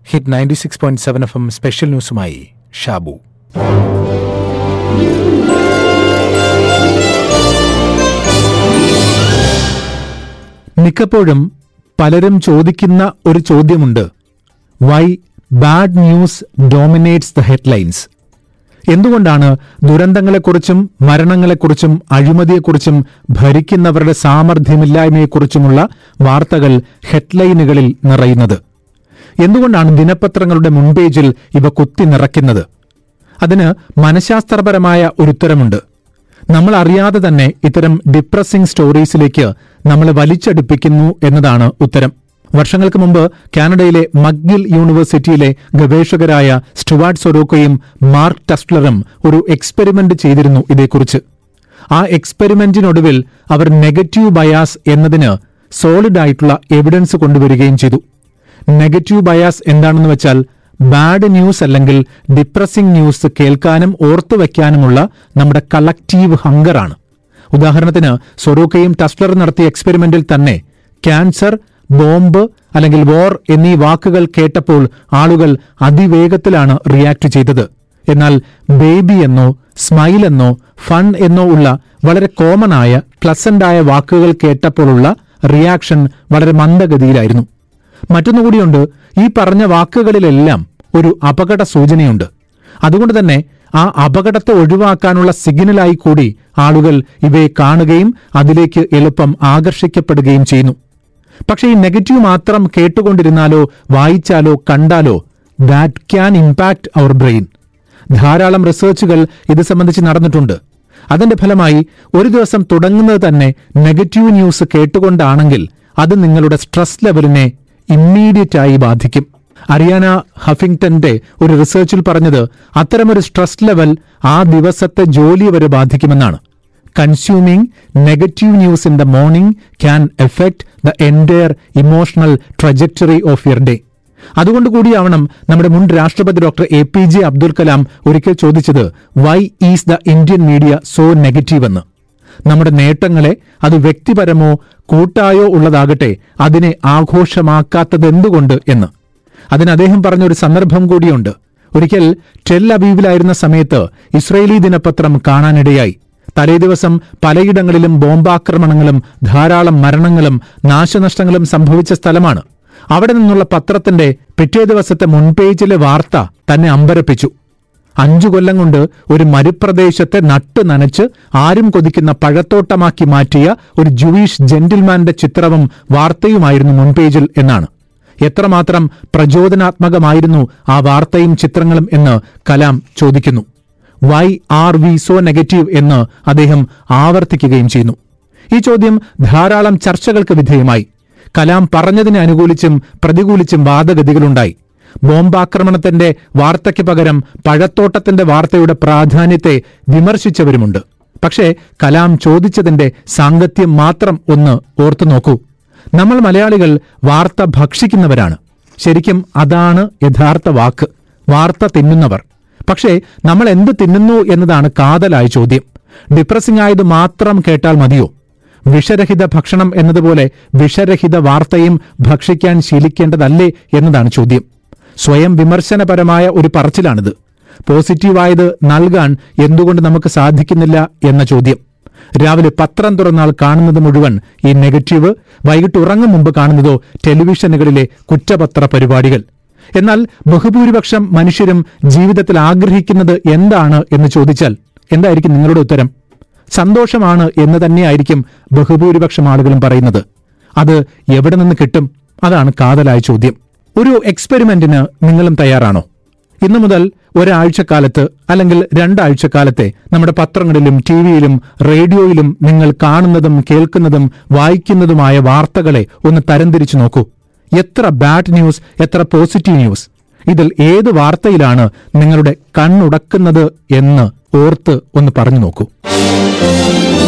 Hit 96.7 FM special ന്യൂസുമായി ഷാബു. മിക്കപ്പോഴും പലരും ചോദിക്കുന്ന ഒരു ചോദ്യമുണ്ട്: why bad news dominates the headlines? എന്തുകൊണ്ടാണ് ദുരന്തങ്ങളെക്കുറിച്ചും മരണങ്ങളെക്കുറിച്ചും അഴിമതിയെക്കുറിച്ചും ഭരിക്കുന്നവരുടെ സാമർഥ്യമില്ലായ്മയെക്കുറിച്ചുമുള്ള വാർത്തകൾ ഹെഡ്ലൈനുകളിൽ നിറയുന്നത്? എന്തുകൊണ്ടാണ് ദിനപത്രങ്ങളുടെ മുൻപേജിൽ ഇവ കുത്തി നിറയ്ക്കുന്നത്? അതിന് മനഃശാസ്ത്രപരമായ ഒരു ഉത്തരമുണ്ട്. നമ്മൾ അറിയാതെ തന്നെ ഇത്തരം ഡിപ്രസിംഗ് സ്റ്റോറീസിലേക്ക് നമ്മളെ വലിച്ചടുപ്പിക്കുന്നു എന്നതാണ് ഉത്തരം. വർഷങ്ങൾക്ക് മുമ്പ് കാനഡയിലെ മക്ഗിൽ യൂണിവേഴ്സിറ്റിയിലെ ഗവേഷകരായ സ്റ്റുവാർട്ട് സൊറോക്കയും മാർക്ക് ടസ്റ്റ്ലറും ഒരു എക്സ്പെരിമെന്റ് ചെയ്തിരുന്നു ഇതേക്കുറിച്ച്. ആ എക്സ്പെരിമെന്റിനൊടുവിൽ അവർ നെഗറ്റീവ് ബയാസ് എന്നതിന് സോളിഡായിട്ടുള്ള എവിഡൻസ് കൊണ്ടുവരികയും ചെയ്തു. നെഗറ്റീവ് ബയാസ് എന്താണെന്ന് വെച്ചാൽ ബാഡ് ന്യൂസ് അല്ലെങ്കിൽ ഡിപ്രസിംഗ് ന്യൂസ് കേൾക്കാനും ഓർത്തുവെക്കാനുമുള്ള നമ്മുടെ കളക്റ്റീവ് ഹങ്കറാണ്. ഉദാഹരണത്തിന് സൊറോക്കയും ടസ്റ്റ്ലറും നടത്തിയ എക്സ്പെരിമെന്റിൽ തന്നെ ക്യാൻസർ, ബോംബ് അല്ലെങ്കിൽ വോർ എന്നീ വാക്കുകൾ കേട്ടപ്പോൾ ആളുകൾ അതിവേഗത്തിലാണ് റിയാക്ട് ചെയ്തത്. എന്നാൽ ബേബി എന്നോ സ്മൈൽ എന്നോ ഫൺ എന്നോ ഉള്ള വളരെ കോമണായ പ്ലസന്റായ വാക്കുകൾ കേട്ടപ്പോഴുള്ള റിയാക്ഷൻ വളരെ മന്ദഗതിയിലായിരുന്നു. മറ്റൊന്നുകൂടിയുണ്ട്, ഈ പറഞ്ഞ വാക്കുകളിലെല്ലാം ഒരു അപകട സൂചനയുണ്ട്. അതുകൊണ്ട് തന്നെ ആ അപകടത്തെ ഒഴിവാക്കാനുള്ള സിഗ്നലായി കൂടി ആളുകൾ ഇവയെ കാണുകയും അതിലേക്ക് എളുപ്പം ആകർഷിക്കപ്പെടുകയും ചെയ്യുന്നു. പക്ഷേ ഈ നെഗറ്റീവ് മാത്രം കേട്ടുകൊണ്ടിരുന്നാലോ വായിച്ചാലോ കണ്ടാലോ that can impact our brain. ധാരാളം റിസർച്ചുകൾ ഇത് സംബന്ധിച്ച് നടന്നിട്ടുണ്ട്. അതിന്റെ ഫലമായി ഒരു ദിവസം തുടങ്ങുന്നത് തന്നെ നെഗറ്റീവ് ന്യൂസ് കേട്ടുകൊണ്ടാണെങ്കിൽ അത് നിങ്ങളുടെ സ്ട്രെസ് ലെവലിനെ ഇമ്മീഡിയറ്റായി ബാധിക്കും. അരിയാന ഹഫിംഗ്ടന്റെ ഒരു റിസർച്ചിൽ പറഞ്ഞത് അത്തരമൊരു സ്ട്രെസ് ലെവൽ ആ ദിവസത്തെ ജോലി വരെ ബാധിക്കുമെന്നാണ്. Consuming negative news in the morning can effect the entire emotional trajectory of your day. അതുകൊണ്ടുകൂടിയാവണം നമ്മുടെ മുൻ രാഷ്ട്രപതി ഡോക്ടർ APJ അബ്ദുൽ കലാം ഒരിക്കൽ ചോദിച്ചത് why is the Indian media so negative എന്ന്. നമ്മുടെ നേട്ടങ്ങളെ, അത് വ്യക്തിപരമോ കൂട്ടായോ ഉള്ളതാകട്ടെ, അതിനെ ആഘോഷമാക്കാത്തതെന്തുകൊണ്ട് എന്ന്. അതിന് അദ്ദേഹം പറഞ്ഞൊരു സന്ദർഭം കൂടിയുണ്ട്. ഒരിക്കൽ ടെൽ അവീവിലായിരുന്ന സമയത്ത് ഇസ്രയേലി ദിനപത്രം കാണാനിടയായി. തലേദിവസം പലയിടങ്ങളിലും ബോംബാക്രമണങ്ങളും ധാരാളം മരണങ്ങളും നാശനഷ്ടങ്ങളും സംഭവിച്ച സ്ഥലമാണ്. അവിടെ നിന്നുള്ള പത്രത്തിന്റെ പിറ്റേ ദിവസത്തെ മുൻപേജിലെ വാർത്ത തന്നെ അമ്പരപ്പിച്ചു. 5 കൊല്ലം കൊണ്ട് ഒരു മരുപ്രദേശത്തെ നട്ടു നനച്ച് ആരും കൊതിക്കുന്ന പഴത്തോട്ടമാക്കി മാറ്റിയ ഒരു ജൂയിഷ് ജെന്റിൽമാന്റെ ചിത്രവും വാർത്തയുമായിരുന്നു മുൻപേജിൽ എന്നാണ്. എത്രമാത്രം പ്രചോദനാത്മകമായിരുന്നു ആ വാർത്തയും ചിത്രങ്ങളും എന്ന് കലാം ചോദിക്കുന്നു. Why are we so negative എന്ന് അദ്ദേഹം ആവർത്തിക്കുകയും ചെയ്യുന്നു. ഈ ചോദ്യം ധാരാളം ചർച്ചകൾക്ക് വിധേയമായി. കലാം പറഞ്ഞതിനെ അനുകൂലിച്ചും പ്രതികൂലിച്ചും വാദഗതികളുണ്ടായി. ബോംബാക്രമണത്തിന്റെ വാർത്തയ്ക്ക് പകരം പഴത്തോട്ടത്തിന്റെ വാർത്തയുടെ പ്രാധാന്യത്തെ വിമർശിച്ചവരുമുണ്ട്. പക്ഷേ കലാം ചോദിച്ചതിന്റെ സാങ്കത്യം മാത്രം ഒന്ന് ഓർത്തു നോക്കൂ. നമ്മൾ മലയാളികൾ വാർത്ത ഭക്ഷിക്കുന്നവരാണ്. ശരിക്കും അതാണ് യഥാർത്ഥ വാക്ക്, വാർത്ത തിന്നുന്നവർ. പക്ഷേ നമ്മൾ എന്ത് തിന്നുന്നു എന്നതാണ് കാതലായ ചോദ്യം. ഡിപ്രസിംഗ് ആയത് മാത്രം കേട്ടാൽ മതിയോ? വിഷരഹിത ഭക്ഷണം എന്നതുപോലെ വിഷരഹിത വാർത്തയും ഭക്ഷിക്കാൻ ശീലിക്കേണ്ടതല്ലേ എന്നതാണ് ചോദ്യം. സ്വയം വിമർശനപരമായ ഒരു പറച്ചിലാണിത്. പോസിറ്റീവായത് നൽകാൻ എന്തുകൊണ്ട് നമുക്ക് സാധിക്കുന്നില്ല എന്ന ചോദ്യം. രാവിലെ പത്രം തുറന്നാൽ കാണുന്നത് മുഴുവൻ ഈ നെഗറ്റീവ്, വൈകിട്ട് ഉറങ്ങും മുമ്പ് കാണുന്നതോ ടെലിവിഷനുകളിലെ കുറ്റപത്ര പരിപാടികൾ. എന്നാൽ ബഹുഭൂരിപക്ഷം മനുഷ്യരും ജീവിതത്തിൽ ആഗ്രഹിക്കുന്നത് എന്താണ് എന്ന് ചോദിച്ചാൽ എന്തായിരിക്കും നിങ്ങളുടെ ഉത്തരം? സന്തോഷമാണ് എന്ന് തന്നെയായിരിക്കും ബഹുഭൂരിപക്ഷം ആളുകളും പറയുന്നത്. അത് എവിടെ നിന്ന് കിട്ടും? അതാണ് കാതലായ ചോദ്യം. ഒരു എക്സ്പെരിമെന്റിന് നിങ്ങളും തയ്യാറാണോ? ഇന്നു മുതൽ ഒരാഴ്ചക്കാലത്ത് അല്ലെങ്കിൽ 2 ആഴ്ചക്കാലത്തെ നമ്മുടെ പത്രങ്ങളിലും ടിവിയിലും റേഡിയോയിലും നിങ്ങൾ കാണുന്നതും കേൾക്കുന്നതും വായിക്കുന്നതുമായ വാർത്തകളെ ഒന്ന് തരംതിരിച്ചു നോക്കൂ. എത്ര ബാഡ് ന്യൂസ്, എത്ര പോസിറ്റീവ് ന്യൂസ്? ഇതിൽ ഏത് വാർത്തയിലാണ് നിങ്ങളുടെ കണ്ണുടക്കുന്നത് എന്ന് ഓർത്ത് ഒന്ന് പറഞ്ഞു നോക്കൂ.